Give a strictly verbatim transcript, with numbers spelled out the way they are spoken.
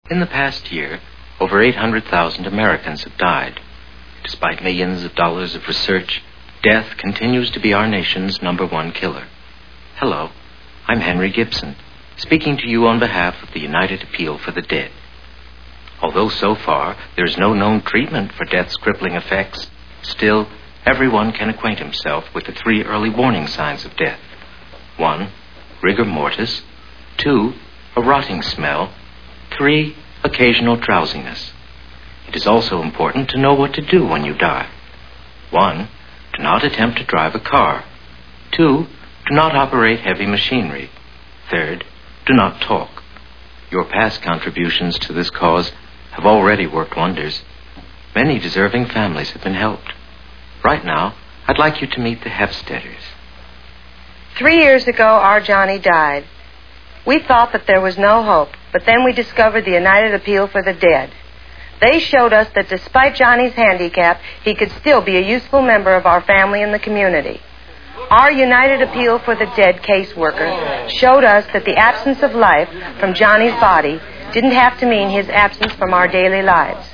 In the past year, over eight hundred thousand Americans have died. Despite millions of dollars of research, death continues to be our nation's number one killer. Hello, I'm Henry Gibson, speaking to you on behalf of the United Appeal for the Dead. Although so far there is no known treatment for death's crippling effects, still everyone can acquaint himself with the three early warning signs of death. One, rigor mortis. Two, a rotting smell. Three, occasional drowsiness. It is also important to know what to do when you die. One, do not attempt to drive a car. Two, do not operate heavy machinery. Third, do not talk. Your past contributions to this cause have already worked wonders. Many deserving families have been helped. Right now, I'd like you to meet the Hefstetters. Three years ago, our Johnny died. We thought that there was no hope, but then we discovered the United Appeal for the Dead. They showed us that despite Johnny's handicap, he could still be a useful member of our family and the community. Our United Appeal for the Dead caseworker showed us that the absence of life from Johnny's body didn't have to mean his absence from our daily lives.